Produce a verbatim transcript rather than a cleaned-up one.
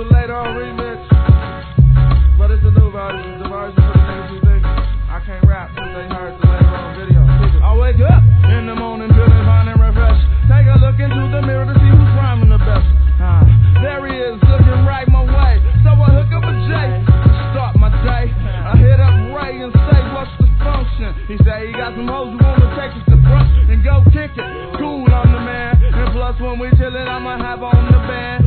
the later on remix. But it's a new version. The version for the niggas who think I can't rap since they heard the later on video. I wake up in the morning feeling fine and refreshed. Take a look into the mirror to see who's rhyming the best. Uh, there he is, looking right my way. So I hook up a J, start my day. I hit up Ray and say, what's the function? He say he got some hoes who wanna take us to front and go kick it. Cool on the man. And plus when we chillin', I'ma have on the band.